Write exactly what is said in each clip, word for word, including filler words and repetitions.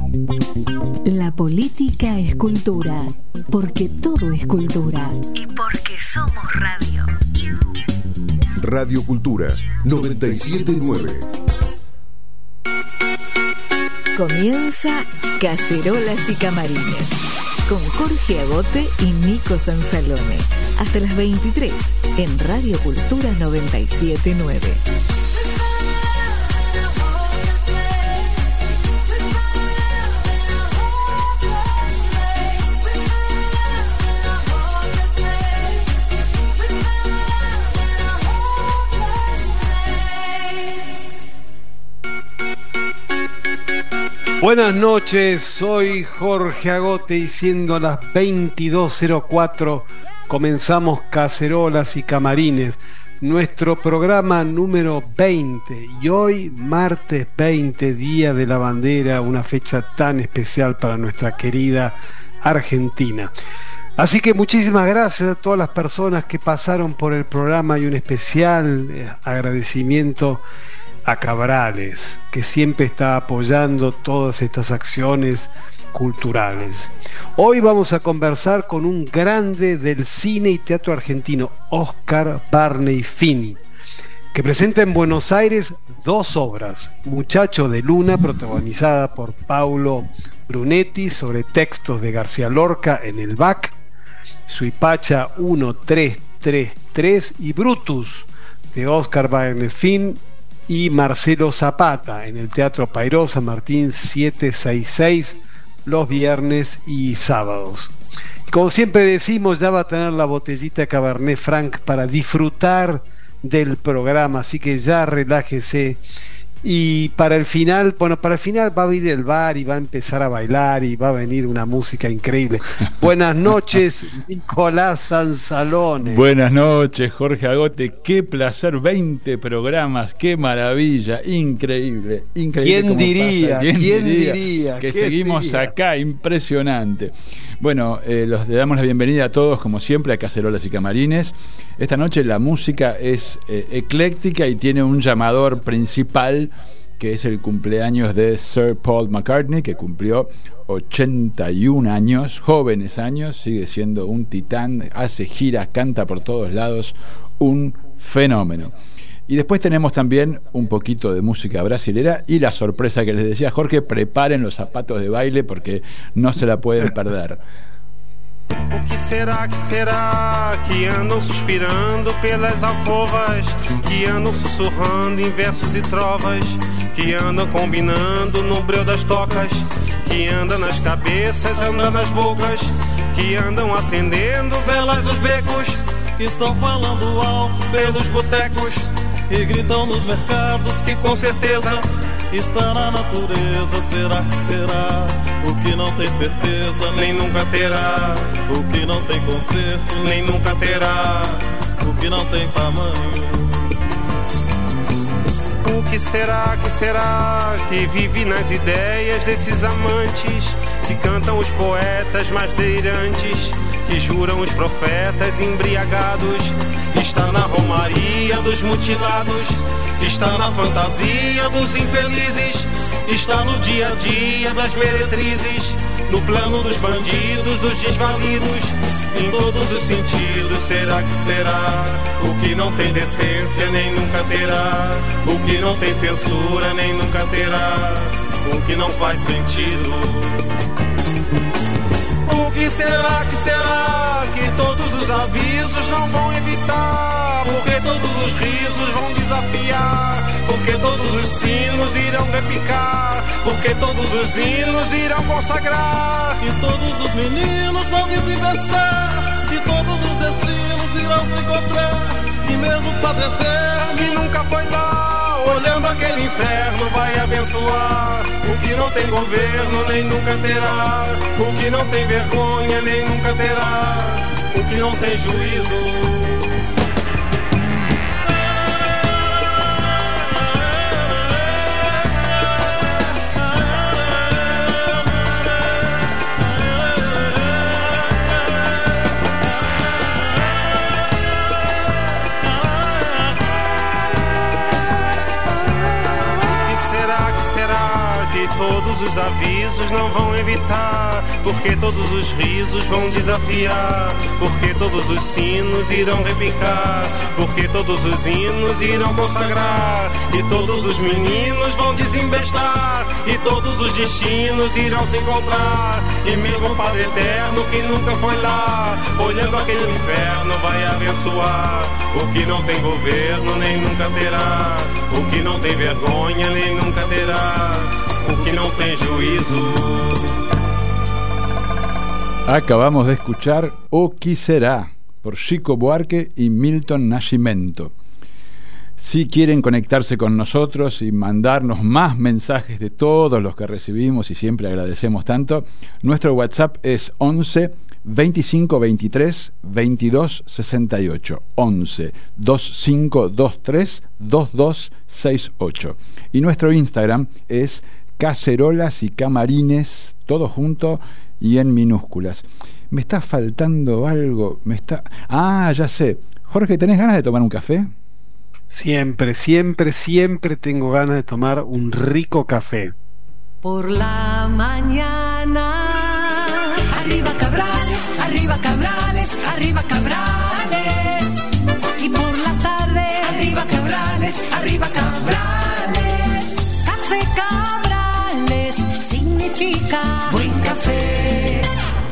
La política es cultura, porque todo es cultura. Y porque somos radio. Radio Cultura noventa y siete punto nueve. Comienza Cacerolas y Camarines con Jorge Agote y Nico Sansalone. Hasta las veintitrés en Radio Cultura noventa y siete punto nueve. Buenas noches, soy Jorge Agote y siendo las veintidós cero cuatro comenzamos Cacerolas y Camarines, nuestro programa número veinte, y hoy martes veinte, Día de la Bandera, una fecha tan especial para nuestra querida Argentina. Así que muchísimas gracias a todas las personas que pasaron por el programa y un especial agradecimiento a Cabrales, que siempre está apoyando todas estas acciones culturales. Hoy vamos a conversar con un grande del cine y teatro argentino, Oscar Barney Fini, que presenta en Buenos Aires dos obras: Muchacho de Luna, protagonizada por Paulo Brunetti, sobre textos de García Lorca en el B A C, Suipacha uno tres tres tres, y Brutus, de Oscar Barney Fini y Marcelo Zapata, en el Teatro Payró San Martín setecientos sesenta y seis, los viernes y sábados. Como siempre decimos, ya va a tener la botellita Cabernet Franc para disfrutar del programa, así que ya relájese. Y para el final, bueno, para el final va a venir el bar y va a empezar a bailar y va a venir una música increíble. Buenas noches, Nicolás Sansalone. Buenas noches, Jorge Agote. Qué placer, veinte programas, qué maravilla, increíble, increíble. ¿Quién diría? ¿Quién, ¿Quién diría, diría? que ¿Quién seguimos diría? acá? Impresionante. Bueno, eh, los, le damos la bienvenida a todos, como siempre, a Cacerolas y Camarines. Esta noche la música es eh, ecléctica y tiene un llamador principal, que es el cumpleaños de Sir Paul McCartney, que cumplió ochenta y un años, jóvenes años, sigue siendo un titán, hace giras, canta por todos lados, un fenómeno. Y después tenemos también un poquito de música brasilera y la sorpresa que les decía Jorge: preparen los zapatos de baile porque no se la pueden perder. O que será, que será que andam suspirando pelas alcovas, que andam sussurrando em versos e trovas, que andam combinando no breu das tocas, que andam nas cabeças, andam nas bocas, que andam acendendo velas nos becos, que estão falando alto pelos botecos e gritam nos mercados que com certeza está na natureza. Será que será? O que não tem certeza nem nunca terá, o que não tem conserto nem nunca terá, o que não tem tamanho. O que será, que será que vive nas ideias desses amantes, que cantam os poetas mais delirantes, que juram os profetas embriagados? Está na romaria dos mutilados, está na fantasia dos infelizes, está no dia a dia das meretrizes, no plano dos bandidos, dos desvalidos, em todos os sentidos. Será que será? O que não tem decência nem nunca terá, o que não tem censura nem nunca terá, o que não faz sentido. O que será, que será que todos os avisos não vão evitar, porque todos os risos vão desafiar, porque todos os sinos irão repicar, porque todos os hinos irão consagrar, e todos os meninos vão desinvestar, e todos os destinos irão se encontrar, e mesmo o Padre Eterno, que nunca foi lá, olhando aquele inferno, vai abençoar. O que não tem governo nem nunca terá, o que não tem vergonha nem nunca terá, o que não tem juízo. todos os avisos não vão evitar, porque todos os risos vão desafiar, porque todos os sinos irão repicar, porque todos os hinos irão consagrar, e todos os meninos vão desembestar, e todos os destinos irão se encontrar, e mesmo o Padre Eterno que nunca foi lá, olhando aquele inferno vai abençoar, o que não tem governo nem nunca terá, o que não tem vergonha nem nunca terá, o que não tem juízo. Acabamos de escuchar O Que Será por Chico Buarque y Milton Nascimento. Si quieren conectarse con nosotros y mandarnos más mensajes de todos los que recibimos, y siempre agradecemos tanto, nuestro WhatsApp es once veinticinco veintitrés veintidós sesenta y ocho, once veinticinco veintitrés veintidós sesenta y ocho, y nuestro Instagram es Cacerolas y Camarines, todo junto y en minúsculas. Me está faltando algo, me está... Ah, ya sé. Jorge, ¿tenés ganas de tomar un café? Siempre, siempre, siempre tengo ganas de tomar un rico café. Por la mañana, arriba Cabrales, arriba Cabrales, arriba Cabrales. Y por la tarde, arriba Cabrales, arriba Cabrales. Café Cabrales significa buen café.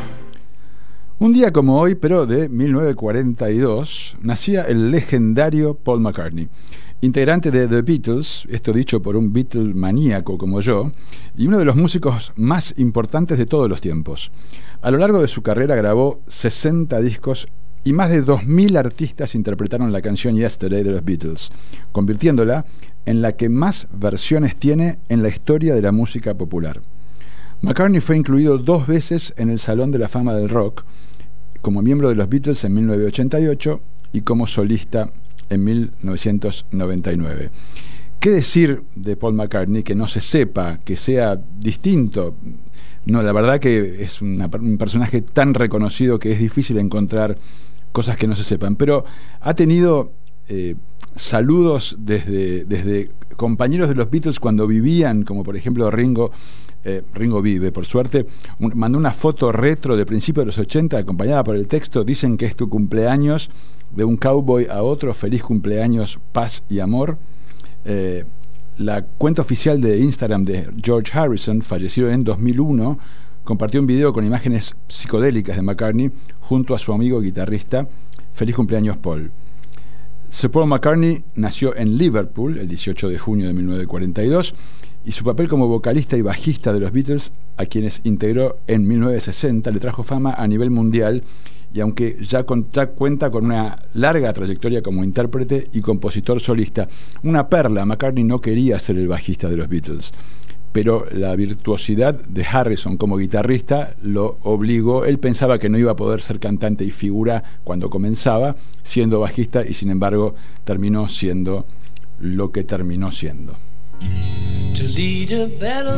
Un día como hoy, pero de mil novecientos cuarenta y dos, nacía el legendario Paul McCartney, integrante de The Beatles, esto dicho por un Beatle maníaco como yo, y uno de los músicos más importantes de todos los tiempos. A lo largo de su carrera grabó sesenta discos y más de dos mil artistas interpretaron la canción Yesterday de los Beatles, convirtiéndola en la que más versiones tiene en la historia de la música popular. McCartney fue incluido dos veces en el Salón de la Fama del Rock, como miembro de los Beatles en mil novecientos ochenta y ocho y como solista en mil novecientos noventa y nueve. ¿Qué decir de Paul McCartney que no se sepa, que sea distinto? No, la verdad que es una, un personaje tan reconocido que es difícil encontrar cosas que no se sepan, pero ha tenido eh, saludos desde, desde compañeros de los Beatles cuando vivían, como por ejemplo Ringo. Eh, Ringo vive, por suerte, un, mandó una foto retro de principios de los ochenta acompañada por el texto: dicen que es tu cumpleaños, de un cowboy a otro, feliz cumpleaños, paz y amor. Eh, la cuenta oficial de Instagram de George Harrison, fallecido en dos mil uno, compartió un video con imágenes psicodélicas de McCartney junto a su amigo guitarrista. Feliz cumpleaños, Paul. Sir Paul McCartney nació en Liverpool el dieciocho de junio de mil novecientos cuarenta y dos, y su papel como vocalista y bajista de los Beatles, a quienes integró en mil novecientos sesenta, le trajo fama a nivel mundial, y aunque ya, con, ya cuenta con una larga trayectoria como intérprete y compositor solista, una perla, McCartney no quería ser el bajista de los Beatles, pero la virtuosidad de Harrison como guitarrista lo obligó. Él pensaba que no iba a poder ser cantante y figura cuando comenzaba siendo bajista, y sin embargo terminó siendo lo que terminó siendo. To lead a better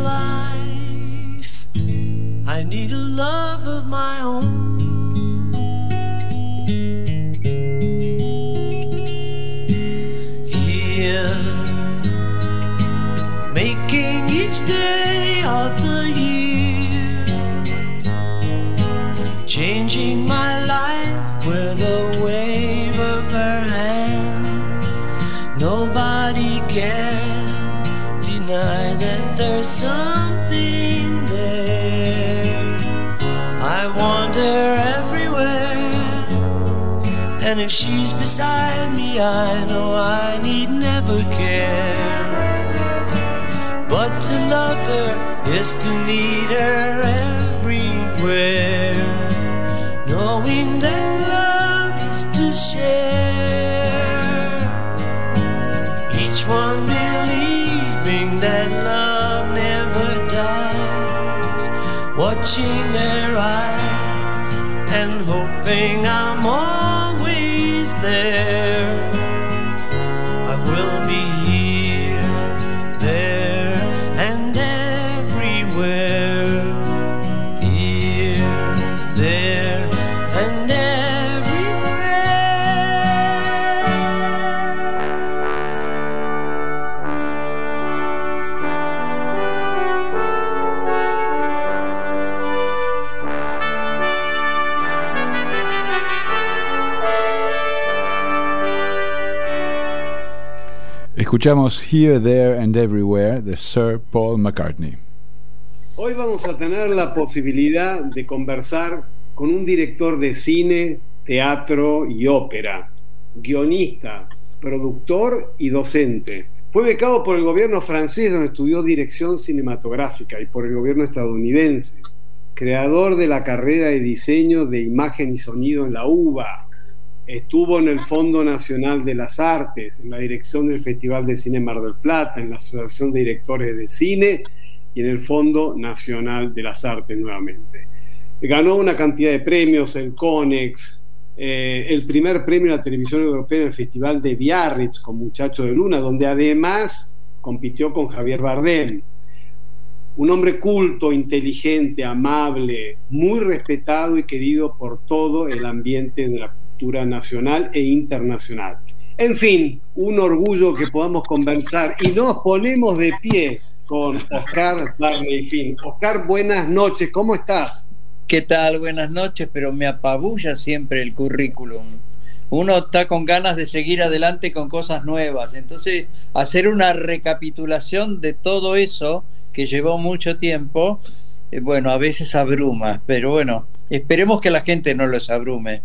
life, I need a love of my own. Here, making each day of the year, changing my life with a wave of her hand. Nobody can deny that there's something there. I wander everywhere, and if she's beside me, I know I need never care. But to love her is to need her everywhere, knowing that love is to share. Each one believing that love never dies, watching their eyes and hoping I'm always there. I will be here, there, and everywhere. Here, there, and everywhere. Escuchamos Here, There and Everywhere de Sir Paul McCartney. Hoy vamos a tener la posibilidad de conversar con un director de cine, teatro y ópera, guionista, productor y docente. Fue becado por el gobierno francés, donde estudió dirección cinematográfica, y por el gobierno estadounidense. Creador de la carrera de diseño de imagen y sonido en la U B A. Estuvo en el Fondo Nacional de las Artes, en la dirección del Festival de Cine Mar del Plata, en la Asociación de Directores de Cine y en el Fondo Nacional de las Artes nuevamente. Ganó una cantidad de premios, el Conex, eh, el primer premio a la televisión europea en el Festival de Biarritz con Muchacho de Luna, donde además compitió con Javier Bardem. Un hombre culto, inteligente, amable, muy respetado y querido por todo el ambiente de la nacional e internacional. En fin, un orgullo que podamos conversar y nos ponemos de pie con Oscar Darney-Finn. Oscar, buenas noches, ¿cómo estás? ¿Qué tal? Buenas noches, pero me apabulla siempre el currículum. Uno está con ganas de seguir adelante con cosas nuevas, entonces hacer una recapitulación de todo eso que llevó mucho tiempo, eh, bueno, a veces abruma, pero bueno, esperemos que la gente no los abrume.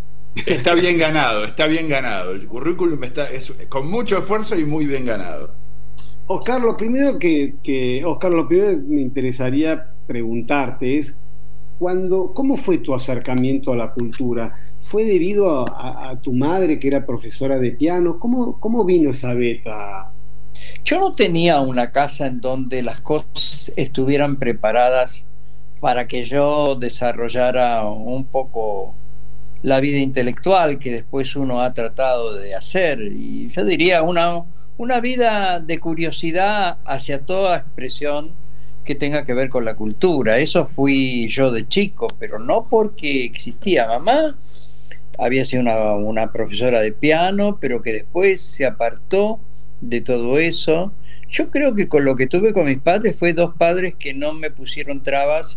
Está bien ganado, está bien ganado. El currículum está es, con mucho esfuerzo y muy bien ganado. Oscar, lo primero que, que Oscar, lo primero que me interesaría preguntarte es cuando, ¿cómo fue tu acercamiento a la cultura? ¿Fue debido a, a, a tu madre que era profesora de piano? ¿Cómo, cómo vino esa beta? Yo no tenía una casa en donde las cosas estuvieran preparadas para que yo desarrollara un poco la vida intelectual que después uno ha tratado de hacer, y yo diría una, una vida de curiosidad hacia toda expresión que tenga que ver con la cultura. Eso fui yo de chico, pero no porque existía. Mamá había sido una, una profesora de piano, pero que después se apartó de todo eso. Yo creo que con lo que tuve con mis padres fue dos padres que no me pusieron trabas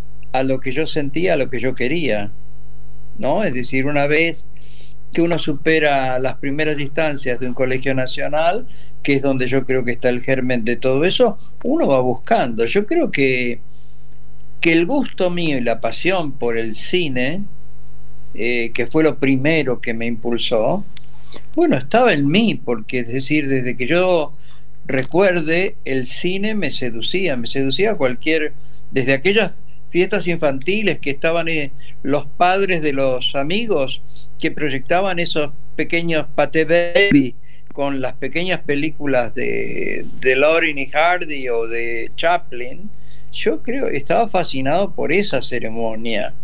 a lo que yo sentía, a lo que yo quería, ¿no? Es decir, una vez que uno supera las primeras instancias de un colegio nacional, que es donde yo creo que está el germen de todo eso, uno va buscando. Yo creo que, que el gusto mío y la pasión por el cine, eh, que fue lo primero que me impulsó, bueno, estaba en mí, porque es decir, desde que yo recuerde, el cine me seducía, me seducía cualquier, desde aquellas fiestas infantiles que estaban eh, los padres de los amigos que proyectaban esos pequeños Pathé Baby con las pequeñas películas de, de Laurel y Hardy o de Chaplin. Yo creo, estaba fascinado por esa ceremonia,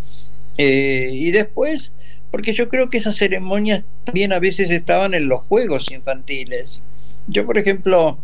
eh, y después porque yo creo que esas ceremonias también a veces estaban en los juegos infantiles. Yo, por ejemplo,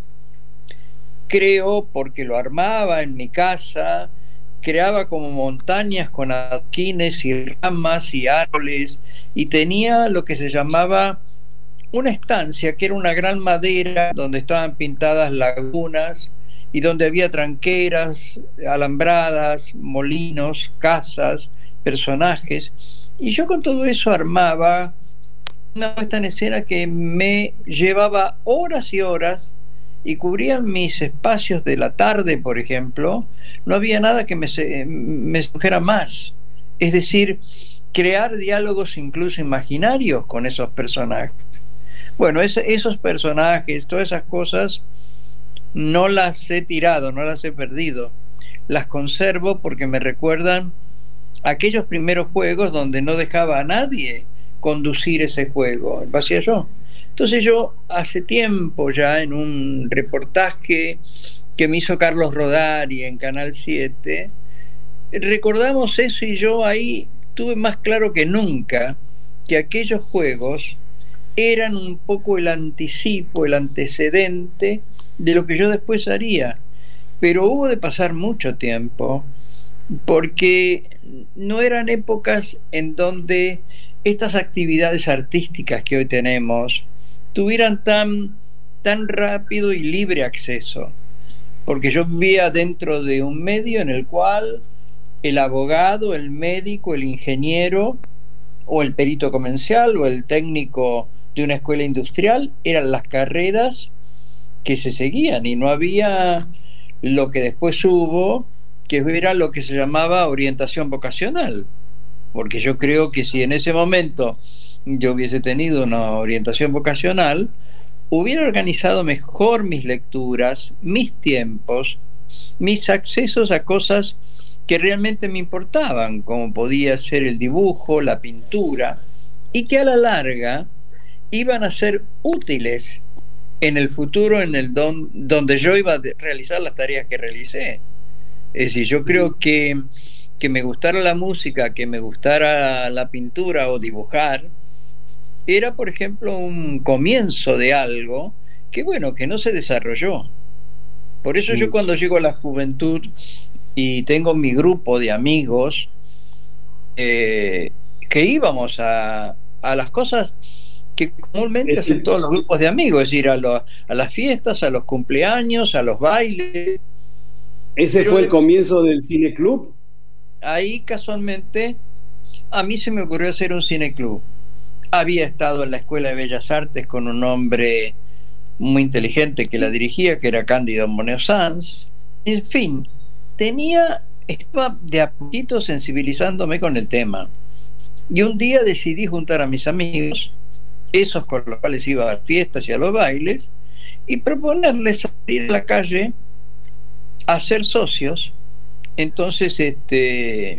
creo, porque lo armaba en mi casa, creaba como montañas con adoquines y ramas y árboles, y tenía lo que se llamaba una estancia, que era una gran madera donde estaban pintadas lagunas y donde había tranqueras, alambradas, molinos, casas, personajes, y yo con todo eso armaba una puesta en escena que me llevaba horas y horas y cubrían mis espacios de la tarde, por ejemplo. No había nada que me, me sujera más. Es decir, crear diálogos incluso imaginarios con esos personajes. Bueno, es, esos personajes, todas esas cosas, no las he tirado, no las he perdido. Las conservo porque me recuerdan aquellos primeros juegos donde no dejaba a nadie conducir ese juego, lo hacía yo. Entonces yo hace tiempo ya en un reportaje que me hizo Carlos Rodari en Canal siete, recordamos eso, y yo ahí tuve más claro que nunca que aquellos juegos eran un poco el anticipo, el antecedente de lo que yo después haría. Pero hubo de pasar mucho tiempo, porque no eran épocas en donde estas actividades artísticas que hoy tenemos tuvieran tan, tan rápido y libre acceso, porque yo vivía dentro de un medio en el cual el abogado, el médico, el ingeniero o el perito comercial o el técnico de una escuela industrial eran las carreras que se seguían, y no había lo que después hubo, que era lo que se llamaba orientación vocacional, porque yo creo que si en ese momento yo hubiese tenido una orientación vocacional, hubiera organizado mejor mis lecturas, mis tiempos, mis accesos a cosas que realmente me importaban, como podía ser el dibujo, la pintura, y que a la larga iban a ser útiles en el futuro, en el don, donde yo iba a realizar las tareas que realicé. Es decir, yo creo que, que me gustara la música, que me gustara la pintura o dibujar, era, por ejemplo, un comienzo de algo que, bueno, que no se desarrolló. Por eso yo cuando llego a la juventud y tengo mi grupo de amigos, eh, que íbamos a, a las cosas que comúnmente hacen todos los grupos de amigos, es decir, a, lo, a las fiestas, a los cumpleaños, a los bailes. ¿Ese Pero fue el comienzo del cineclub? Ahí casualmente a mí se me ocurrió hacer un cineclub. Había estado en la Escuela de Bellas Artes con un hombre muy inteligente que la dirigía, que era Cándido Moneo Sanz. En fin, tenía, estaba de a poquito sensibilizándome con el tema. Y un día decidí juntar a mis amigos, esos con los cuales iba a las fiestas y a los bailes, y proponerles salir a la calle a ser socios. Entonces este,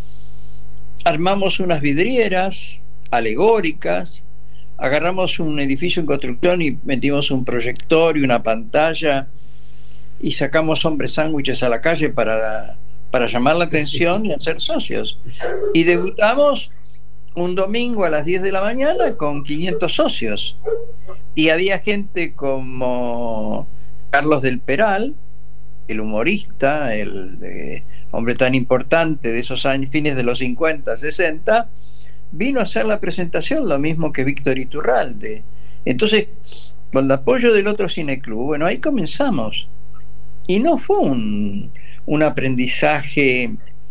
armamos unas vidrieras alegóricas, agarramos un edificio en construcción y metimos un proyector y una pantalla y sacamos hombres sándwiches a la calle para, para llamar la atención y hacer socios. Y debutamos un domingo a las diez de la mañana con quinientos socios. Y había gente como Carlos del Peral, el humorista, el eh, hombre tan importante de esos años, fines de los cincuenta, sesenta, vino a hacer la presentación, lo mismo que Víctor Iturralde. Entonces, con el apoyo del otro cineclub, bueno, ahí comenzamos. Y no fue un, un aprendizaje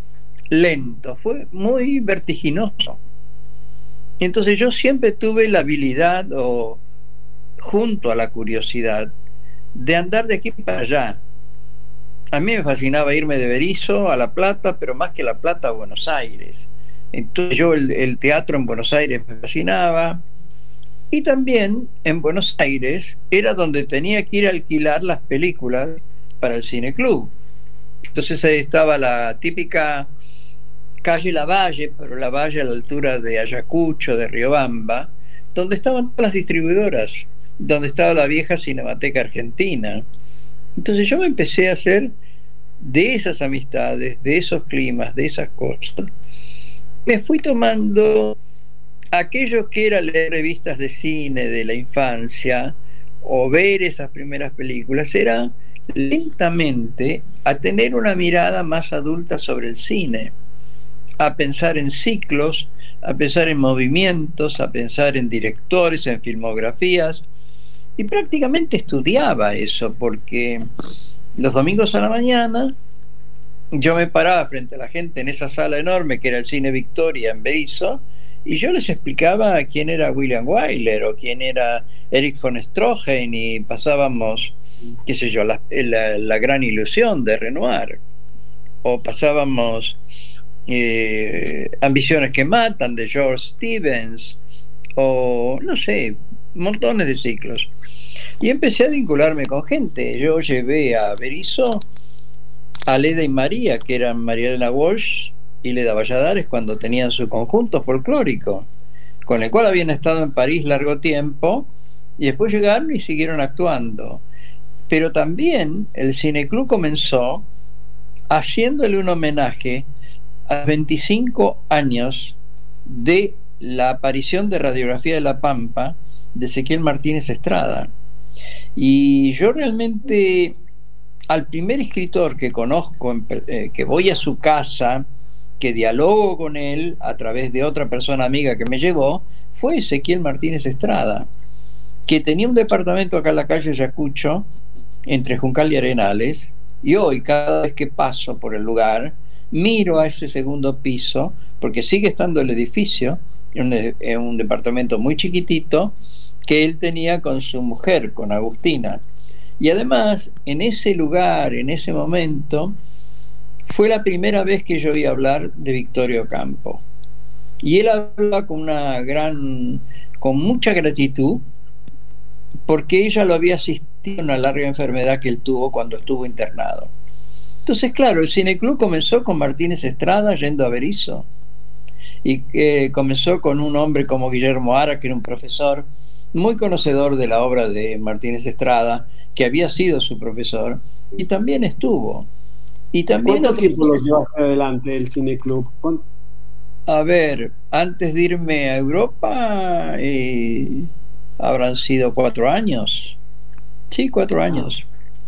lento, fue muy vertiginoso. Entonces yo siempre tuve la habilidad, o junto a la curiosidad, de andar de aquí para allá. A mí me fascinaba irme de Berisso a La Plata, pero más que La Plata, a Buenos Aires. Entonces yo el, el teatro en Buenos Aires me fascinaba, y también en Buenos Aires era donde tenía que ir a alquilar las películas para el cineclub. Entonces ahí estaba la típica calle Lavalle, pero Lavalle a la altura de Ayacucho, de Riobamba, donde estaban todas las distribuidoras, donde estaba la vieja Cinemateca Argentina. Entonces yo me empecé a hacer de esas amistades, de esos climas, de esas cosas. Me fui tomando aquello que era leer revistas de cine de la infancia o ver esas primeras películas, era lentamente a tener una mirada más adulta sobre el cine, a pensar en ciclos, a pensar en movimientos, a pensar en directores, en filmografías, y prácticamente estudiaba eso, porque los domingos a la mañana yo me paraba frente a la gente en esa sala enorme que era el Cine Victoria en Berisso, y yo les explicaba quién era William Wyler o quién era Erich von Stroheim, y pasábamos, qué sé yo, la, la, la gran ilusión de Renoir, o pasábamos eh, Ambiciones que matan de George Stevens, o no sé, montones de ciclos. Y empecé a vincularme con gente. Yo llevé a Berisso a Leda y María, que eran María Elena Walsh y Leda Valladares, cuando tenían su conjunto folclórico, con el cual habían estado en París largo tiempo, y después llegaron y siguieron actuando. Pero también el cineclub comenzó haciéndole un homenaje a veinticinco años de la aparición de Radiografía de la Pampa de Ezequiel Martínez Estrada. Y yo realmente, al primer escritor que conozco, eh, que voy a su casa, que dialogo con él a través de otra persona amiga que me llevó, fue Ezequiel Martínez Estrada, que tenía un departamento acá en la calle Ayacucho, entre Juncal y Arenales, y hoy cada vez que paso por el lugar miro a ese segundo piso, porque sigue estando el edificio, en un, en un departamento muy chiquitito que él tenía con su mujer, con Agustina. Y además, en ese lugar, en ese momento, fue la primera vez que yo oí hablar de Victorio Campo. Y él hablaba con una gran, con mucha gratitud, porque ella lo había asistido a una larga enfermedad que él tuvo cuando estuvo internado. Entonces, claro, el Cineclub comenzó con Martínez Estrada yendo a Berisso, y eh, comenzó con un hombre como Guillermo Ara, que era un profesor muy conocedor de la obra de Martínez Estrada, que había sido su profesor, y también estuvo. Y también ¿Cuánto tiempo lo llevaste adelante el Cineclub? ¿Cuánto? A ver, antes de irme a Europa, eh, habrán sido cuatro años. Sí, cuatro años.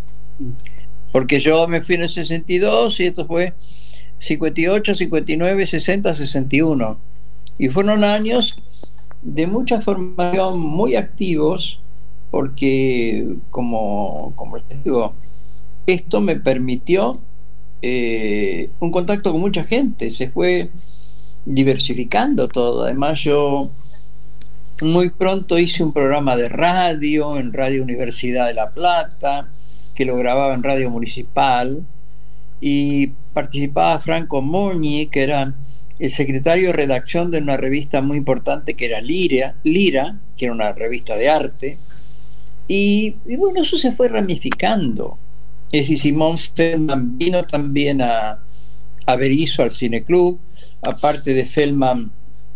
Porque yo me fui en el sesenta y dos y esto fue cincuenta y ocho, cincuenta y nueve, sesenta, sesenta y uno. Y fueron años de mucha formación, muy activos, porque, como, como les digo, esto me permitió eh, un contacto con mucha gente. Se fue diversificando todo. Además, yo muy pronto hice un programa de radio en Radio Universidad de La Plata, que lo grababa en Radio Municipal, y participaba Franco Moñi, que era el secretario de redacción de una revista muy importante que era Lira, Lira, que era una revista de arte, y, y bueno, eso se fue ramificando. Es decir, Simón Feldman vino también a, a Berisso, al Cineclub, aparte de Feldman,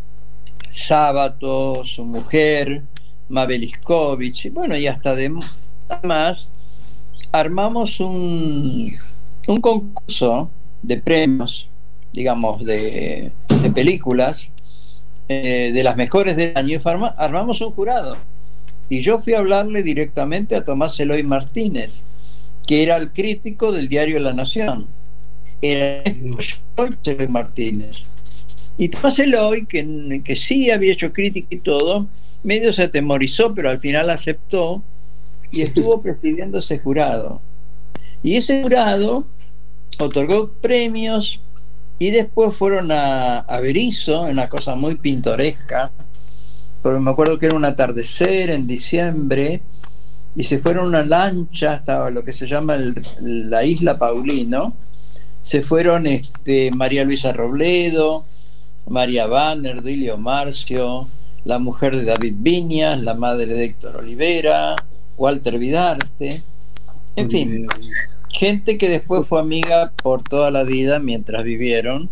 Sábato, su mujer, Mabel Iskovich, y bueno, y hasta de más, armamos un, un concurso de premios, digamos, de, de películas, eh, de las mejores del año, y farma, armamos un jurado. Y yo fui a hablarle directamente a Tomás Eloy Martínez, que era el crítico del diario La Nación. Era Eloy Martínez. Y Tomás Eloy, que, que sí había hecho crítica y todo, medio se atemorizó, pero al final aceptó y estuvo presidiendo ese jurado. Y ese jurado otorgó premios y después fueron a, a Berisso, una cosa muy pintoresca, porque me acuerdo que era un atardecer en diciembre, y se fueron en una lancha hasta lo que se llama el, la Isla Paulino. Se fueron este, María Luisa Robledo, María Banner, Duilio Marcio, la mujer de David Viñas, la madre de Héctor Olivera, Walter Vidarte, en fin, gente que después fue amiga por toda la vida mientras vivieron,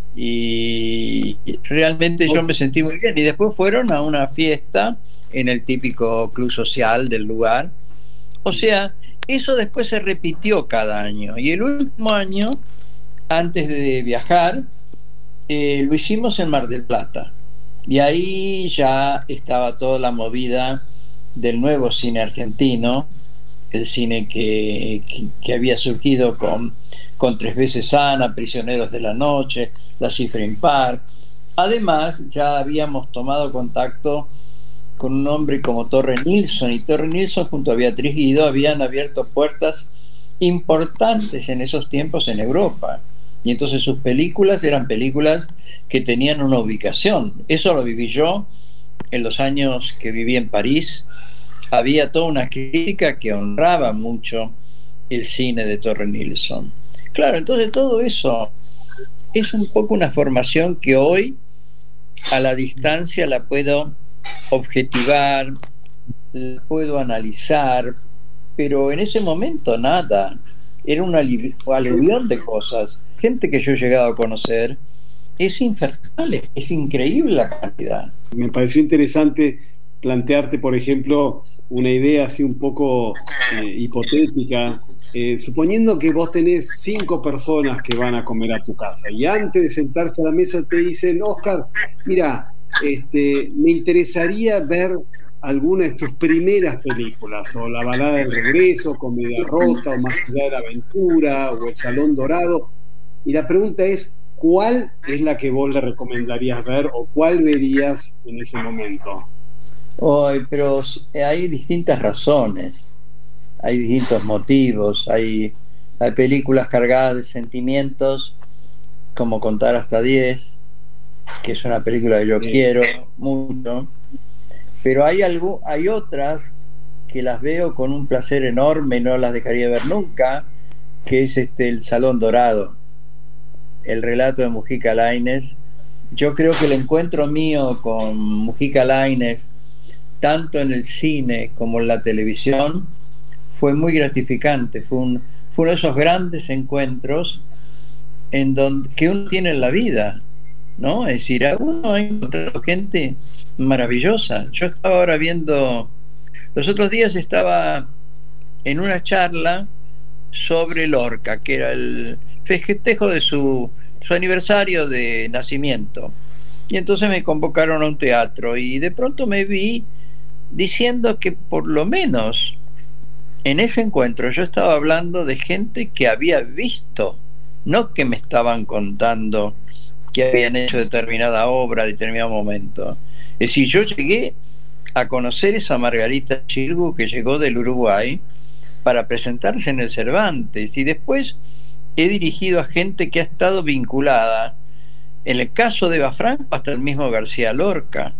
y realmente yo me sentí muy bien. Y después fueron a una fiesta en el típico club social del lugar. O sea, eso después se repitió cada año, y el último año, antes de viajar, eh, lo hicimos en Mar del Plata, y ahí ya estaba toda la movida del nuevo cine argentino, el cine que, que, que había surgido con, con Tres veces Ana, Prisioneros de la Noche, La Cifra Impar. Además, ya habíamos tomado contacto con un hombre como Torre Nilsson, y Torre Nilsson junto a Beatriz Guido habían abierto puertas importantes en esos tiempos en Europa, y entonces sus películas eran películas que tenían una ubicación. Eso lo viví yo en los años que viví en París. Había toda una crítica que honraba mucho el cine de Torre Nilsson. Claro, entonces todo eso es un poco una formación que hoy a la distancia la puedo objetivar, la puedo analizar, pero en ese momento nada, era un aluvión de cosas. Gente que yo he llegado a conocer, es infernal, es increíble la cantidad. Me pareció interesante plantearte, por ejemplo, una idea así un poco eh, hipotética, eh, suponiendo que vos tenés cinco personas que van a comer a tu casa, y antes de sentarse a la mesa te dicen: Oscar, mira, este, me interesaría ver alguna de tus primeras películas, o La balada del regreso, Comedia rota, o Más allá de la aventura, o El salón dorado, y la pregunta es: ¿cuál es la que vos le recomendarías ver, o cuál verías en ese momento? Hoy, pero hay distintas razones, hay distintos motivos, hay, hay películas cargadas de sentimientos, como Contar hasta diez, que es una película que yo quiero mucho, pero hay algo, hay otras que las veo con un placer enorme, no las dejaría ver nunca, que es este El Salón Dorado, el relato de Mujica Lainez. Yo creo que el encuentro mío con Mujica Lainez, tanto en el cine como en la televisión, fue muy gratificante. Fue, un, fue uno de esos grandes encuentros en donde, que uno tiene en la vida, ¿no? Es decir, a uno ha encontrado gente maravillosa. Yo estaba ahora viendo, los otros días estaba en una charla sobre Lorca, que era el festejo de su, su aniversario de nacimiento, y entonces me convocaron a un teatro y de pronto me vi diciendo que por lo menos en ese encuentro yo estaba hablando de gente que había visto, no que me estaban contando que habían hecho determinada obra, determinado momento. Es decir, yo llegué a conocer esa Margarita Xirgu que llegó del Uruguay para presentarse en el Cervantes, y después he dirigido a gente que ha estado vinculada, en el caso de Eva Franco, hasta el mismo García Lorca,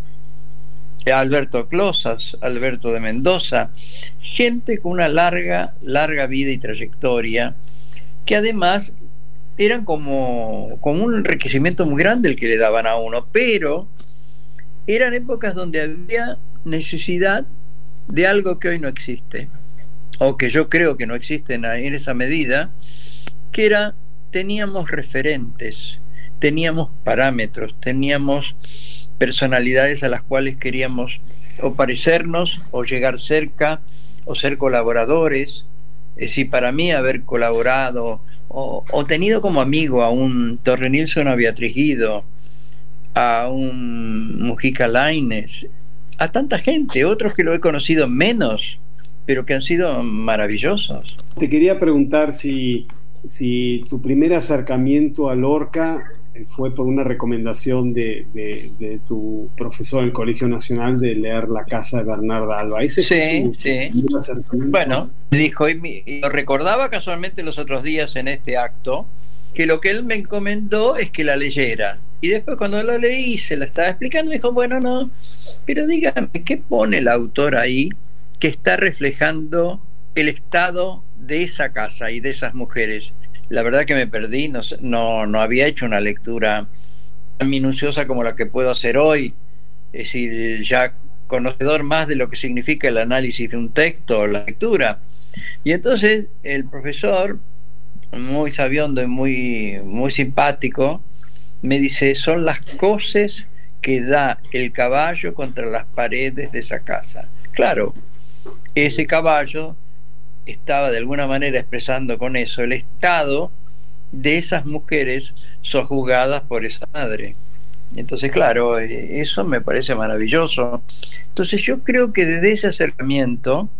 Alberto Closas, Alberto de Mendoza, gente con una larga, larga vida y trayectoria, que además eran como, como un enriquecimiento muy grande el que le daban a uno, pero eran épocas donde había necesidad de algo que hoy no existe, o que yo creo que no existe en, en esa medida, que era, teníamos referentes, teníamos parámetros, teníamos personalidades a las cuales queríamos o parecernos, o llegar cerca, o ser colaboradores. Es decir, para mí haber colaborado o, o tenido como amigo a un Torre Nilsson, a Beatriz Guido, a un Mujica Lainez, a tanta gente, otros que lo he conocido menos, pero que han sido maravillosos. Te quería preguntar si, si tu primer acercamiento a Lorca fue por una recomendación de, de, de tu profesor en el Colegio Nacional de leer La Casa de Bernarda Alba. ¿Ese sí, sí. Bueno, me dijo, y lo recordaba casualmente los otros días en este acto, que lo que él me encomendó es que la leyera. Y después cuando la leí, se la estaba explicando, me dijo, bueno, no, pero dígame, ¿qué pone el autor ahí que está reflejando el estado de esa casa y de esas mujeres? La verdad que me perdí, no, no, no había hecho una lectura tan minuciosa como la que puedo hacer hoy, es decir, ya conocedor más de lo que significa el análisis de un texto o la lectura. Y entonces el profesor, muy sabiondo y muy, muy simpático, me dice, son las cosas que da el caballo contra las paredes de esa casa. Claro, ese caballo estaba de alguna manera expresando con eso el estado de esas mujeres sojuzgadas por esa madre. Entonces, claro, eso me parece maravilloso. Entonces yo creo que desde ese acercamiento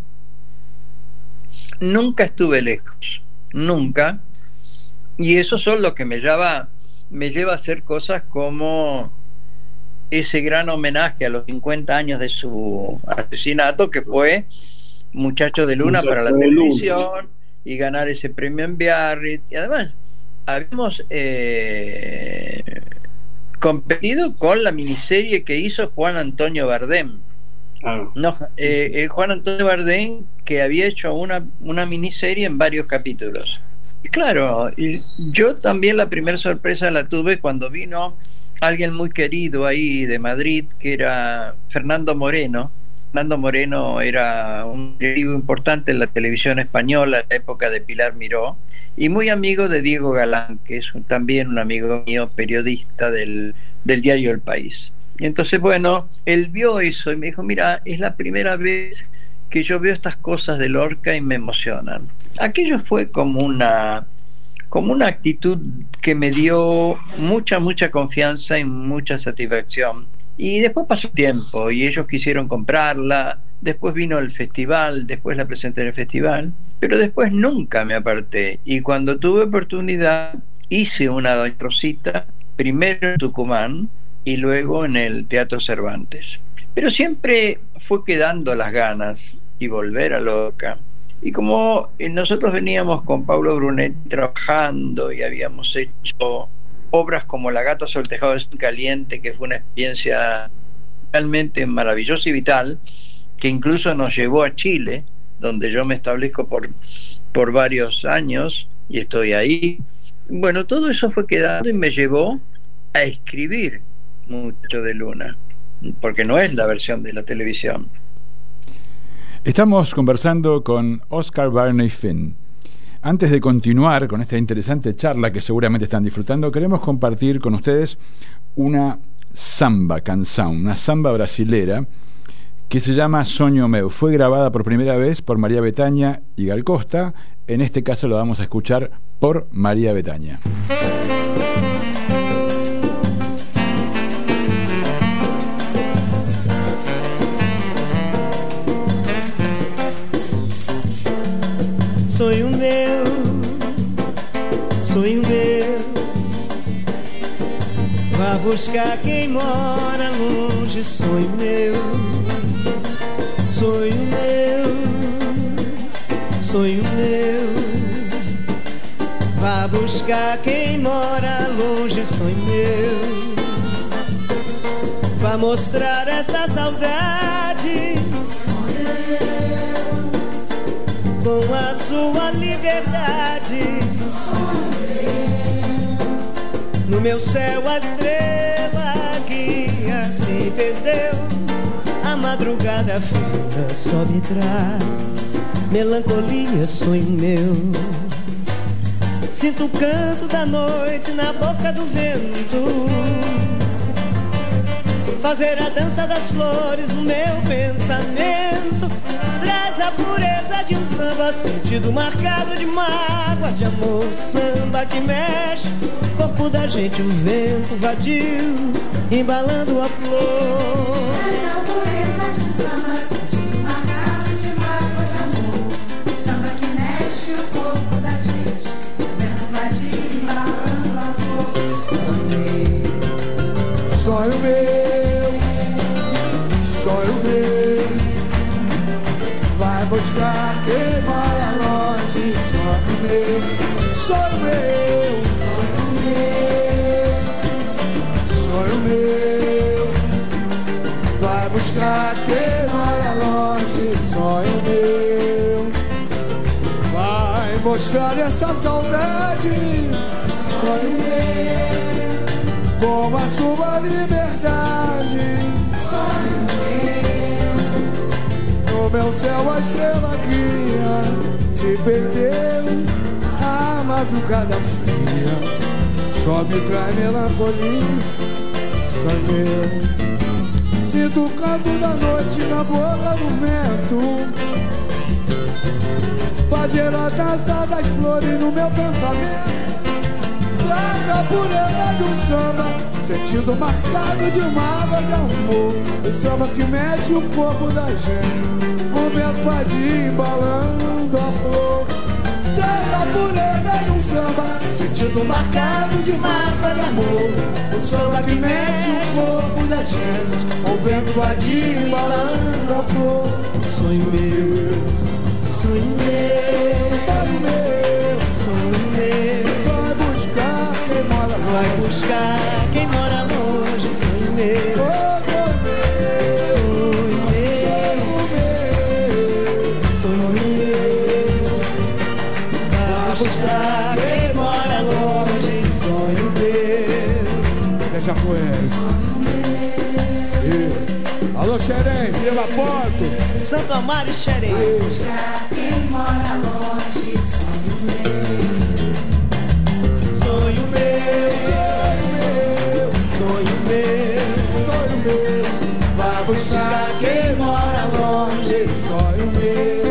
nunca estuve lejos, nunca, y eso son lo que me lleva, me lleva a hacer cosas como ese gran homenaje a los cincuenta años de su asesinato, que fue Muchacho de Luna para la televisión, y ganar ese premio en Biarritz. Y además habíamos eh, competido con la miniserie que hizo Juan Antonio Bardem. Ah. No, eh, eh, Juan Antonio Bardem, que había hecho una, una miniserie en varios capítulos. Y claro, yo también la primera sorpresa la tuve cuando vino alguien muy querido ahí de Madrid, que era Fernando Moreno. Fernando Moreno era un directivo importante en la televisión española en la época de Pilar Miró, y muy amigo de Diego Galán, que es un, también un amigo mío, periodista del, del diario El País. Y entonces, bueno, él vio eso y me dijo, mira, es la primera vez que yo veo estas cosas de Lorca y me emocionan. Aquello fue como una, como una actitud que me dio mucha, mucha confianza y mucha satisfacción. Y después pasó tiempo y ellos quisieron comprarla, después vino el festival, después la presenté en el festival, pero después nunca me aparté. Y cuando tuve oportunidad, hice una Doña Rosita, primero en Tucumán y luego en el Teatro Cervantes. Pero siempre fue quedando las ganas y volver a Lorca. Y como nosotros veníamos con Paulo Brunet trabajando y habíamos hecho obras como La Gata sobre el Tejado de Zinc Caliente, que fue una experiencia realmente maravillosa y vital, que incluso nos llevó a Chile, donde yo me establezco por, por varios años y estoy ahí. Bueno, todo eso fue quedando y me llevó a escribir Muchacho de Luna, porque no es la versión de la televisión. Estamos conversando con Oscar Barney Finn. Antes de continuar con esta interesante charla que seguramente están disfrutando, queremos compartir con ustedes una samba canção, una samba brasilera que se llama Sonho Meu. Fue grabada por primera vez por María Bethânia y Gal Costa. En este caso lo vamos a escuchar por María Bethânia. Sonho meu, sonho meu, vá buscar quem mora longe. Sonho meu, sonho meu, sonho meu, vá buscar quem mora longe. Sonho meu, vá mostrar essa saudade com a sua liberdade. No meu céu a estrela guia se perdeu. A madrugada fria só me traz melancolia. Sonho meu, sinto o canto da noite na boca do vento, fazer a dança das flores no meu pensamento. Traz a pureza de um samba, sentido marcado de mágoas de amor. Samba que mexe, corpo da gente, o vento vadio, embalando a flor. Traz a pureza de um samba, sentido marcado de mágoas de amor. Samba que mexe, o corpo da gente, o vento vadio, embalando a flor. Sonho meu, sonho meu, vai buscar quem mora longe. Sonho meu, sonho meu, sonho meu, sonho meu, vai buscar quem mora longe. Sonho meu, vai mostrar essa saudade. Sonho meu, com a sua liberdade. Sonho meu, no meu céu a estrela guia se perdeu. A madrugada fria só me traz melancolia. Sonho meu, sinto o canto da noite na boca do vento, fazer a dança das flores no meu pensamento. Traz a pureza de um samba, sentido marcado de mágoa de amor. O samba que mexe o corpo da gente, o vento vadio embalando a flor. Traz a pureza de um samba, sentido marcado de mágoa de amor. O samba que mexe o corpo da gente, o vento vadio embalando a flor. Sonho meu, sonho meu, sonho meu, sonho meu, vai buscar quem mora longe. Sonho meu, sonho meu, sonho meu, vai buscar quem mora longe. Sonho meu, deixa com ele. Alô, Xerém, Vila Porto, Santo Amaro e Xerém. Vai buscar quem mora longe. Sonho meu, sonho meu, sonho meu, sonho meu, vai buscar quem mora longe. Sonho meu.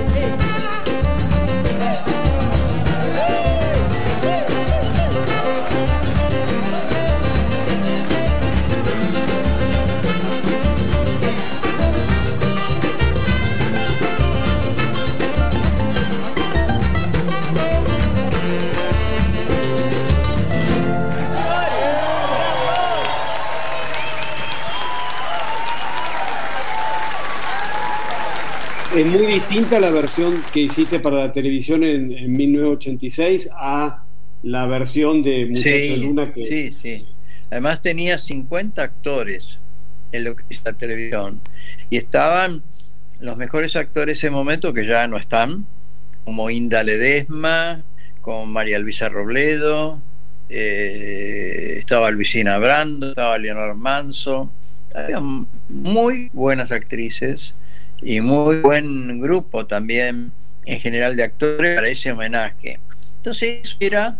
Es muy distinta la versión que hiciste para la televisión en, en mil novecientos ochenta y seis a la versión de Muchacho Sí, de Luna. Que... sí, sí. Además tenía cincuenta actores en lo que es la televisión y estaban los mejores actores de ese momento que ya no están, como Inda Ledesma, como María Luisa Robledo, eh, estaba Luisina Brando, estaba Leonor Manso. Había muy buenas actrices y muy buen grupo también en general de actores para ese homenaje. Entonces eso era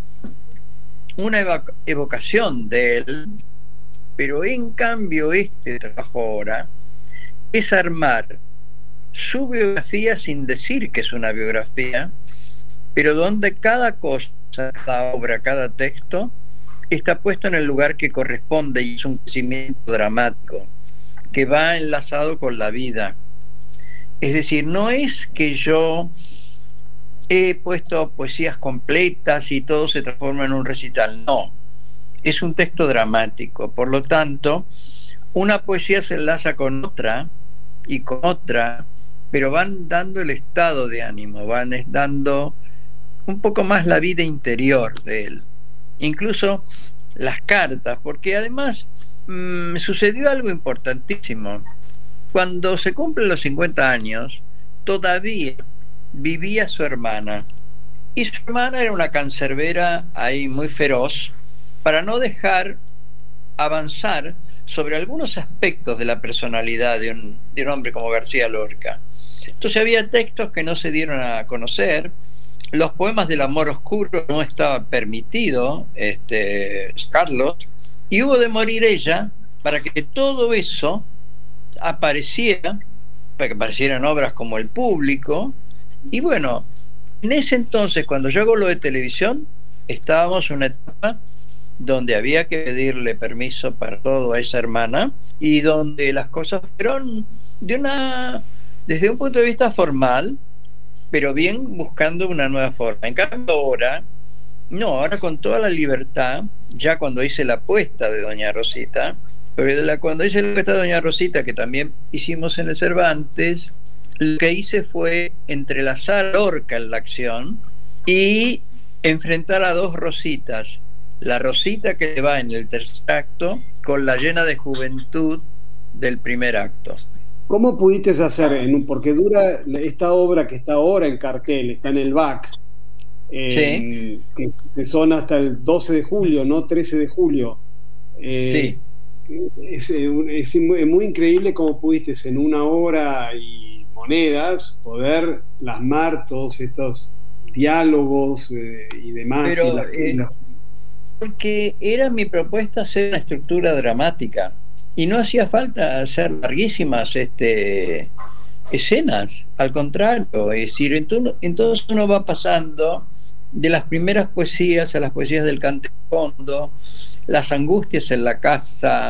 una evoc- evocación de él, pero en cambio este trabajo ahora es armar su biografía sin decir que es una biografía, pero donde cada cosa, cada obra, cada texto está puesto en el lugar que corresponde y es un crecimiento dramático que va enlazado con la vida. Es decir, no es que yo he puesto poesías completas y todo se transforma en un recital, no, es un texto dramático, por lo tanto una poesía se enlaza con otra y con otra, pero van dando el estado de ánimo, van dando un poco más la vida interior de él, incluso las cartas, porque además mmm, sucedió algo importantísimo. Cuando se cumplen los cincuenta años, todavía vivía su hermana, y su hermana era una cancerbera ahí muy feroz, para no dejar avanzar sobre algunos aspectos de la personalidad de un, de un hombre como García Lorca. Entonces había textos que no se dieron a conocer, los poemas del amor oscuro no estaba permitido, este, Carlos, y hubo de morir ella para que todo eso apareciera, para que aparecieran obras como El Público. Y bueno, en ese entonces, cuando yo hago lo de televisión, estábamos en una etapa donde había que pedirle permiso para todo a esa hermana y donde las cosas fueron de una, desde un punto de vista formal, pero bien buscando una nueva forma. En cambio ahora, no, ahora con toda la libertad, ya cuando hice la apuesta de Doña Rosita, pero la, cuando hice la apuesta de Doña Rosita, que también hicimos en el Cervantes, lo que hice fue entrelazar a Lorca en la acción y enfrentar a dos Rositas. La Rosita que va en el tercer acto con la llena de juventud del primer acto. ¿Cómo pudiste hacer? En un, porque dura esta obra que está ahora en cartel, está en el B A C, eh, sí. que, que son hasta el doce de julio, no trece de julio. Eh, sí. Es, es, es muy increíble cómo pudiste en una hora y monedas poder plasmar todos estos diálogos eh, y demás. Pero, y la, eh, y la... porque era mi propuesta hacer una estructura dramática y no hacía falta hacer larguísimas este, escenas, al contrario, es decir, entonces uno va pasando de las primeras poesías a las poesías del Cantefondo, las angustias en la casa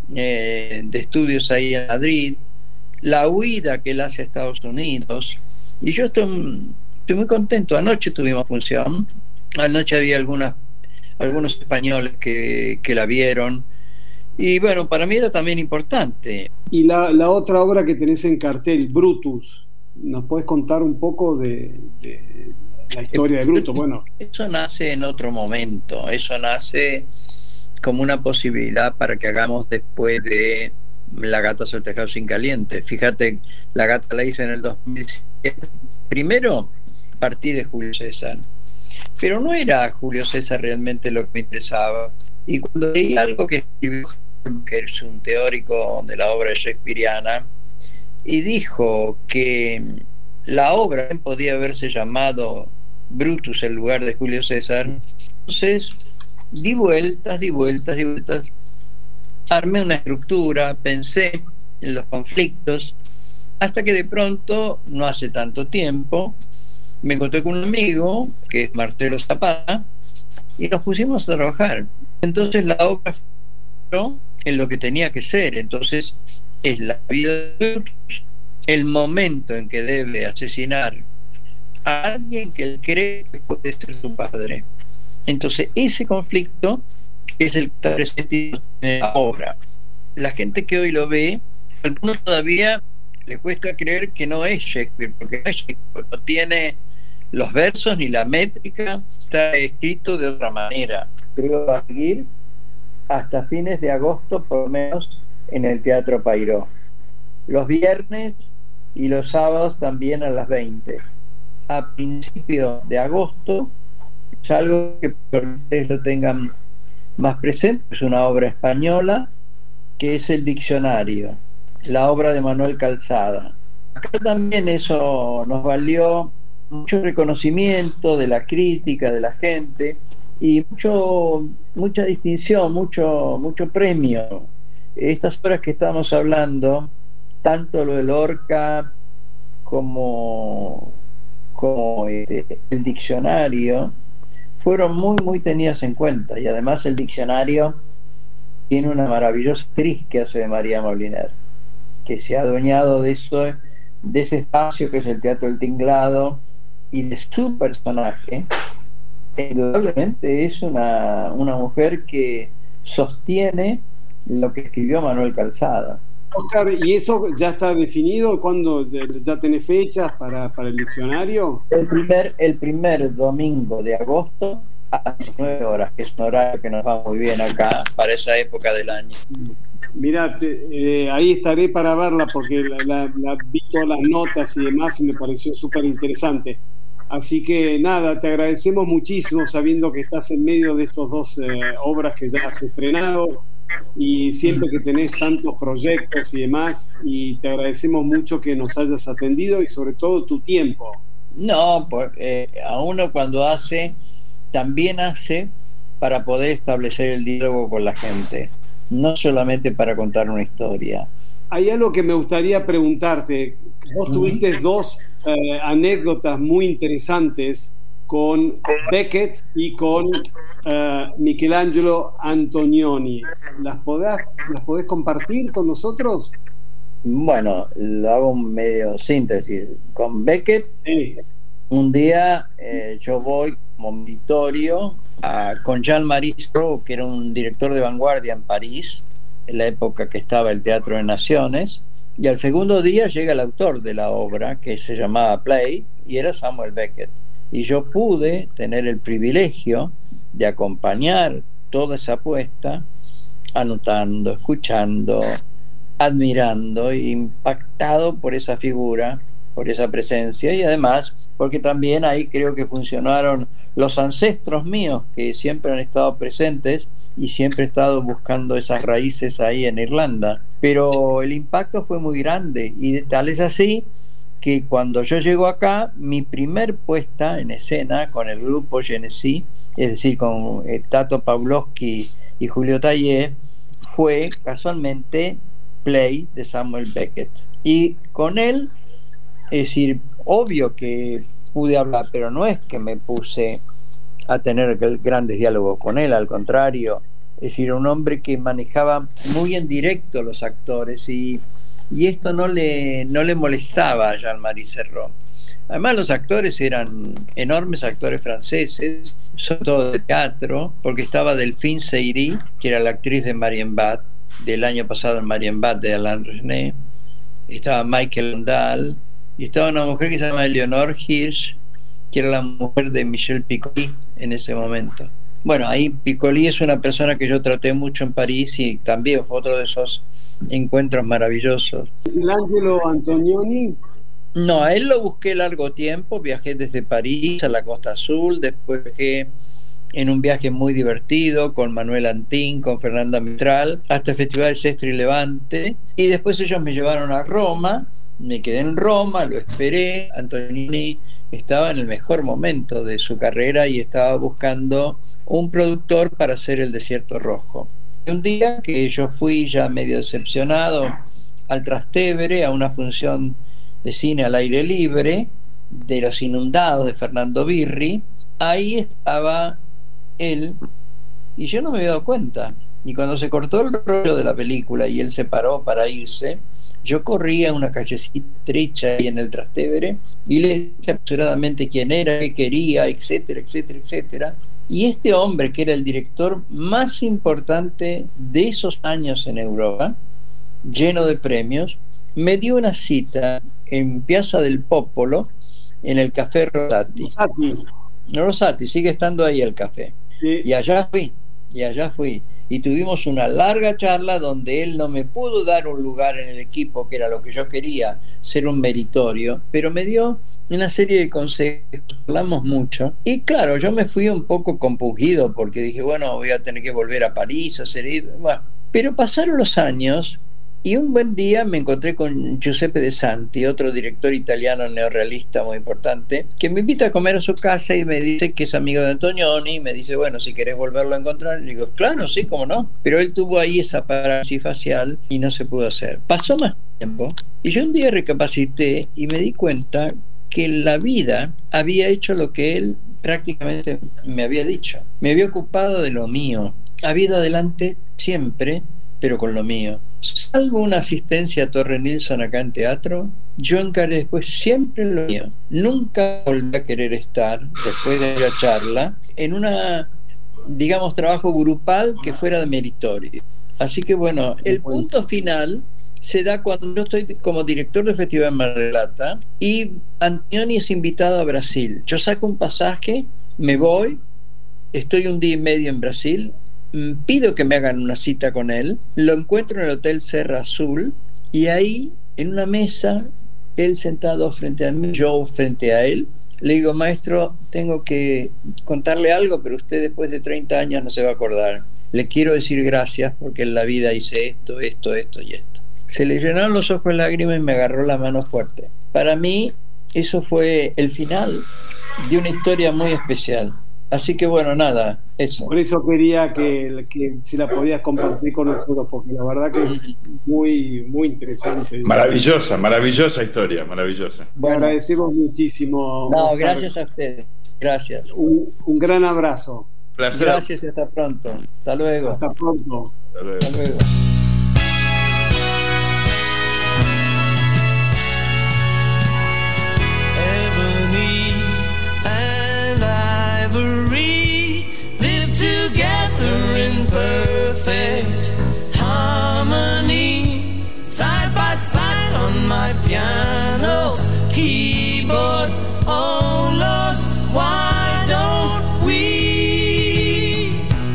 eh, de estudios ahí en Madrid, la huida que él hace a Estados Unidos, y yo estoy, estoy muy contento. Anoche tuvimos función, anoche había algunas, algunos españoles que, que la vieron, y bueno, para mí era también importante. Y la, la otra obra que tenés en cartel, Brutus, ¿nos podés contar un poco de, de la historia de Brutus? Bueno, eso nace en otro momento, eso nace como una posibilidad para que hagamos después de La gata sobre el tejado sin caliente. Fíjate, La gata la hice en el dos mil siete. Primero partí de Julio César, pero no era Julio César realmente lo que me interesaba. Y cuando leí algo que escribió, que es un teórico de la obra shakespeariana, y dijo que la obra podía haberse llamado Brutus en lugar de Julio César, entonces di vueltas, di vueltas, di vueltas, armé una estructura, pensé en los conflictos, hasta que de pronto, no hace tanto tiempo, me encontré con un amigo, que es Marcelo Zapata, y nos pusimos a trabajar. Entonces la obra fue en lo que tenía que ser. Entonces es la vida de Brutus, el momento en que debe asesinar a alguien que él cree que puede ser su padre. Entonces ese conflicto es el que está presente en la obra. La gente que hoy lo ve, a algunos todavía le cuesta creer que no es Shakespeare, porque no es Shakespeare, no tiene los versos ni la métrica, está escrito de otra manera. Creo que va a seguir hasta fines de agosto, por lo menos, en el Teatro Pairó. Los viernes y los sábados también a las veinte. A principios de agosto, es algo que ustedes lo tengan más presente, es una obra española que es el Diccionario, la obra de Manuel Calzada. Acá también eso nos valió mucho reconocimiento de la crítica, de la gente, y mucho, mucha distinción, mucho, mucho premio. Estas obras que estamos hablando, tanto lo de Lorca como, como el, el Diccionario, fueron muy, muy tenidas en cuenta. Y además el Diccionario tiene una maravillosa actriz que hace de María Moliner, que se ha adueñado de eso, de ese espacio que es el Teatro del Tinglado, y de su personaje. Indudablemente es una, una mujer que sostiene lo que escribió Manuel Calzada. Oscar, ¿y eso ya está definido? ¿Cuándo ya tenés fechas para, para el Diccionario? El primer, el primer domingo de agosto a las diecinueve horas, que es un horario que nos va muy bien acá para esa época del año. Mirá, te, eh, ahí estaré para verla porque la, la, la vi todas las notas y demás y me pareció súper interesante. Así que nada, te agradecemos muchísimo sabiendo que estás en medio de estas dos eh, obras que ya has estrenado y siempre que tenés tantos proyectos y demás, y te agradecemos mucho que nos hayas atendido y sobre todo tu tiempo. No, pues eh, a uno cuando hace, también hace para poder establecer el diálogo con la gente, no solamente para contar una historia. Hay algo que me gustaría preguntarte. Vos tuviste dos eh, anécdotas muy interesantes con Beckett y con eh, Michelangelo Antonioni. ¿Las podés, ¿Las podés compartir con nosotros? Bueno, lo hago medio síntesis. Con Beckett, sí. Un día eh, yo voy como auditorio a, con Jean-Marie Serrault, que era un director de vanguardia en París, en la época que estaba el Teatro de Naciones, y al segundo día llega el autor de la obra, que se llamaba Play, y era Samuel Beckett. Y yo pude tener el privilegio de acompañar toda esa puesta, anotando, escuchando, admirando, impactado por esa figura, por esa presencia, y además porque también ahí creo que funcionaron los ancestros míos que siempre han estado presentes y siempre he estado buscando esas raíces ahí en Irlanda. Pero el impacto fue muy grande y tal es así que cuando yo llego acá, mi primer puesta en escena con el grupo Genesí, es decir, con eh, Tato Pawlowski y Julio Tallé, fue casualmente Play de Samuel Beckett. Y con él, es decir, obvio que pude hablar, pero no es que me puse a tener grandes diálogos con él, al contrario, es decir, un hombre que manejaba muy en directo los actores y, y esto no le, no le molestaba a Jean-Marie Serrault. Además los actores eran enormes actores franceses, sobre todo de teatro, porque estaba Delphine Seyrig, que era la actriz de Marienbad, del año pasado en Marienbad de Alain Resnais, estaba Michael Landau, y estaba una mujer que se llama Eleonore Hirsch, que era la mujer de Michel Piccoli en ese momento. Bueno, ahí Piccoli es una persona que yo traté mucho en París y también fue otro de esos encuentros maravillosos. ¿Michelangelo Antonioni? No, a él lo busqué largo tiempo, viajé desde París a la Costa Azul, después viajé en un viaje muy divertido con Manuel Antín, con Fernanda Mistral, hasta el Festival Sestri Levante, y después ellos me llevaron a Roma, me quedé en Roma, lo esperé. Antonioni estaba en el mejor momento de su carrera y estaba buscando un productor para hacer El Desierto Rojo. Un día que yo fui ya medio decepcionado al Trastevere a una función de cine al aire libre de Los Inundados de Fernando Birri, ahí estaba él y yo no me había dado cuenta, y cuando se cortó el rollo de la película y él se paró para irse, yo corrí a una callecita estrecha ahí en el Trastevere y le dije apresuradamente quién era, qué quería, etcétera, etcétera, etcétera. Y este hombre, que era el director más importante de esos años en Europa, lleno de premios, me dio una cita en Piazza del Popolo, en el Café Rosati. Rosati. Rosati, sigue estando ahí el café. Sí. Y allá fui, y allá fui. y tuvimos una larga charla donde él no me pudo dar un lugar en el equipo, que era lo que yo quería, ser un meritorio, pero me dio una serie de consejos, hablamos mucho, y claro, yo me fui un poco compungido porque dije, bueno, voy a tener que volver a París, a hacer... Bueno, pero pasaron los años y un buen día me encontré con Giuseppe De Santi, otro director italiano neorrealista muy importante, que me invita a comer a su casa y me dice que es amigo de Antonioni, y me dice, bueno, si querés volverlo a encontrar. Le digo, claro, sí, cómo no. Pero él tuvo ahí esa parálisis facial y no se pudo hacer. Pasó más tiempo y yo un día recapacité y me di cuenta que la vida había hecho lo que él prácticamente me había dicho. Me había ocupado de lo mío. Había ido adelante siempre, pero con lo mío. Salvo una asistencia a Torre Nilsson acá en teatro, yo encaré después siempre lo mío. Nunca volví a querer estar, después de la charla, en una, digamos, trabajo grupal que fuera de meritorio. Así que bueno, el punto final se da cuando yo estoy como director del Festival Mar del Plata y Antonioni es invitado a Brasil. Yo saco un pasaje, me voy, estoy un día y medio en Brasil, pido que me hagan una cita con él, lo encuentro en el Hotel Serra Azul y ahí en una mesa, él sentado frente a mí, yo frente a él, le digo, maestro, tengo que contarle algo, pero usted después de treinta años no se va a acordar. Le quiero decir gracias porque en la vida hice esto, esto, esto y esto. Se le llenaron los ojos de lágrimas y me agarró la mano fuerte. Para mí eso fue el final de una historia muy especial. Así que bueno, nada, eso. Por eso quería que, que si la podías compartir con nosotros, porque la verdad que es muy, muy interesante. Maravillosa, maravillosa historia, maravillosa. Bueno, agradecemos muchísimo. No, gracias a ustedes. Gracias. Un, un gran abrazo. Placer. Gracias y hasta pronto. Hasta luego. Hasta pronto. Hasta luego. Hasta luego. Together in perfect harmony, side by side on my piano keyboard. Oh Lord, why don't we?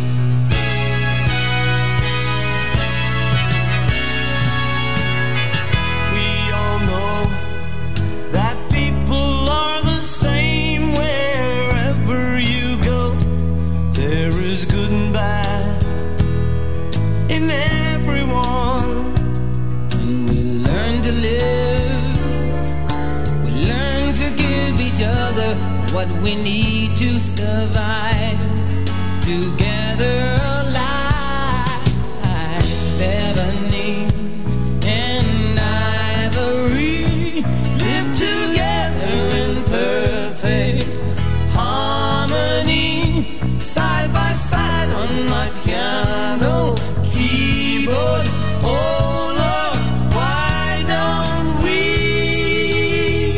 We all know that people are the same wherever you go. There is good and bad in everyone, and we learn to live, we learn to give each other what we need to survive, together alive. Ebony and ivory live together in perfect harmony, side by side on my piano keyboard. Oh Lord, why don't we?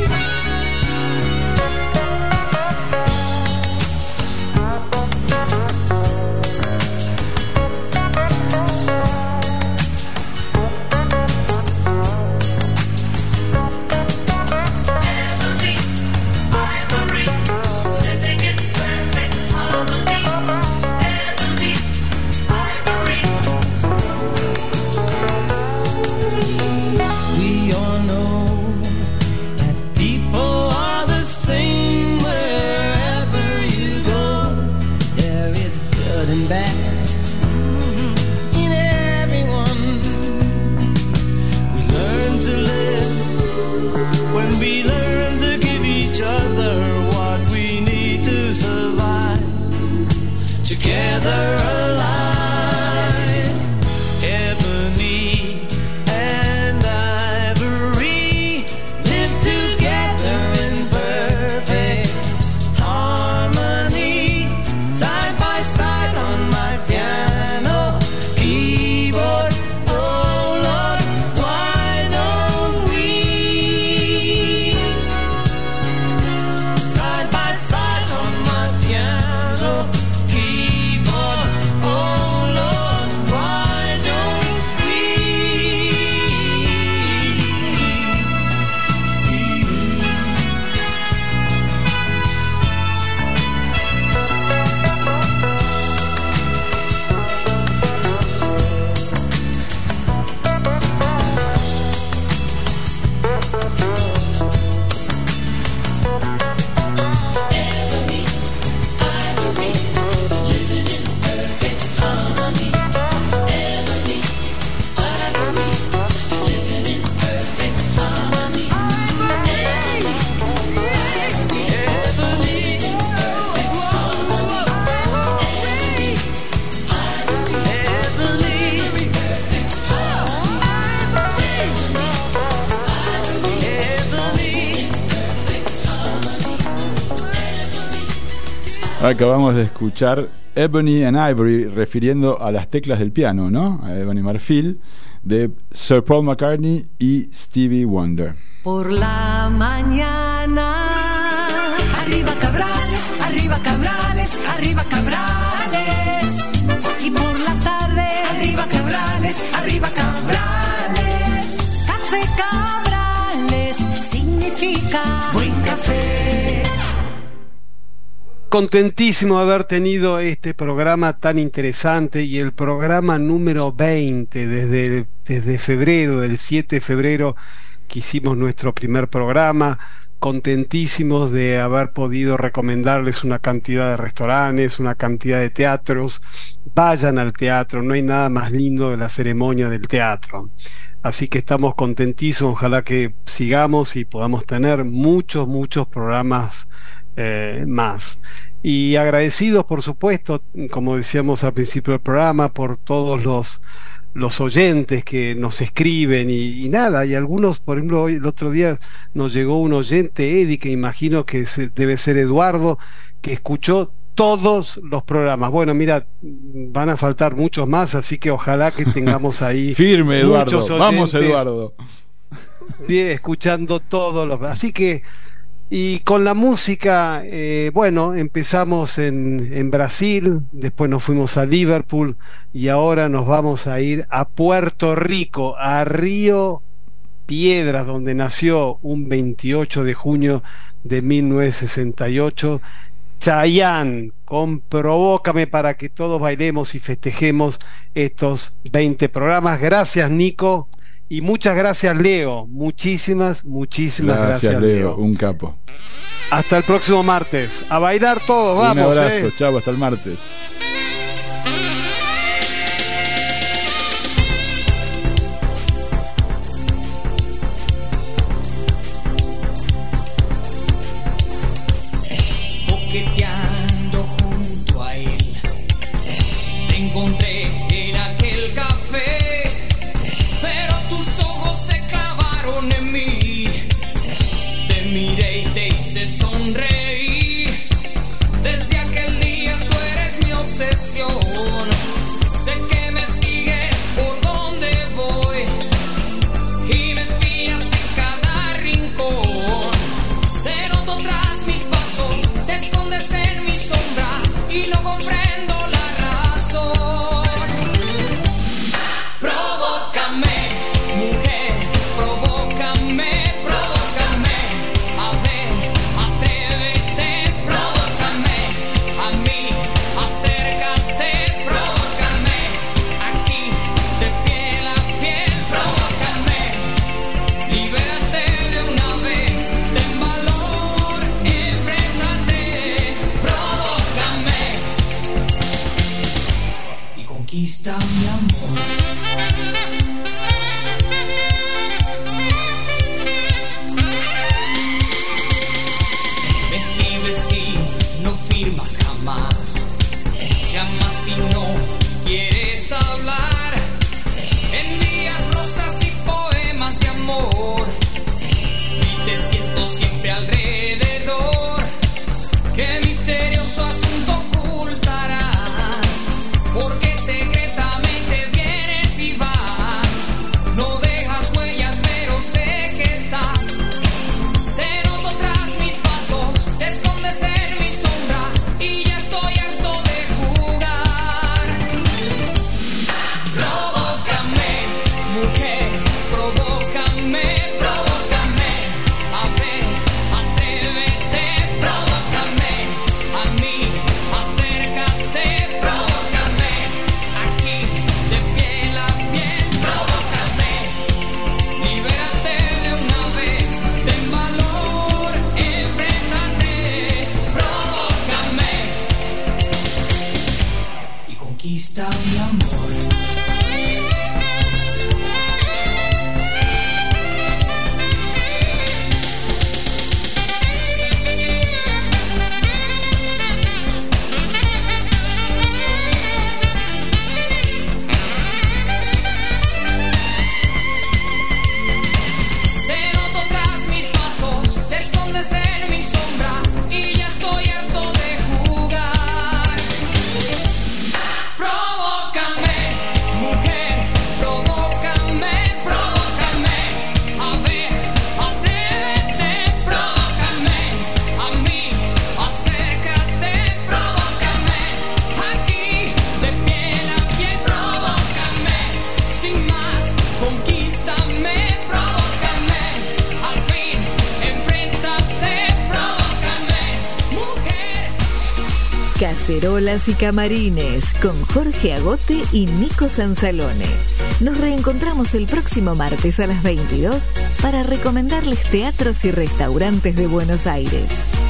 Acabamos de escuchar Ebony and Ivory, refiriendo a las teclas del piano, ¿no? A Ebony Marfil, de Sir Paul McCartney y Stevie Wonder. Por la mañana, arriba Cabrales, arriba Cabrales, arriba Cabrales. Y por la tarde, arriba Cabrales, arriba Cabrales. Café Cabrales significa buen café. Contentísimo de haber tenido este programa tan interesante y el programa número veinte desde, desde febrero, del siete de febrero que hicimos nuestro primer programa. Contentísimos de haber podido recomendarles una cantidad de restaurantes, una cantidad de teatros. Vayan al teatro, no hay nada más lindo de la ceremonia del teatro. Así que estamos contentísimos, ojalá que sigamos y podamos tener muchos, muchos programas Eh, más. Y agradecidos, por supuesto, como decíamos al principio del programa, por todos los, los oyentes que nos escriben y, y nada, y algunos, por ejemplo, hoy, el otro día nos llegó un oyente, Eddie, que imagino que se, debe ser Eduardo, que escuchó todos los programas. Bueno, mira, van a faltar muchos más, así que ojalá que tengamos ahí firme, Eduardo. Muchos Vamos, Eduardo. Bien, escuchando todos los. Así que y con la música, eh, bueno, empezamos en, en Brasil, después nos fuimos a Liverpool y ahora nos vamos a ir a Puerto Rico, a Río Piedras, donde nació un veintiocho de junio de mil novecientos sesenta y ocho Chayanne, con Provócame, para que todos bailemos y festejemos estos veinte programas. Gracias, Nico. Y muchas gracias, Leo. Muchísimas, muchísimas gracias, gracias Leo. Leo. Un capo. Hasta el próximo martes. A bailar todos, vamos. Un abrazo, eh. chao, hasta el martes. Coqueteando junto a él, te encontré en aquel café. En mí, te miré y te hice sonreír. Desde aquel día tú eres mi obsesión. conquístame, provócame, al fin, enfréntate, provócame, mujer. Cacerolas y Camarines con Jorge Agote y Nico Sansalone. Nos reencontramos el próximo martes a las veintidós para recomendarles teatros y restaurantes de Buenos Aires.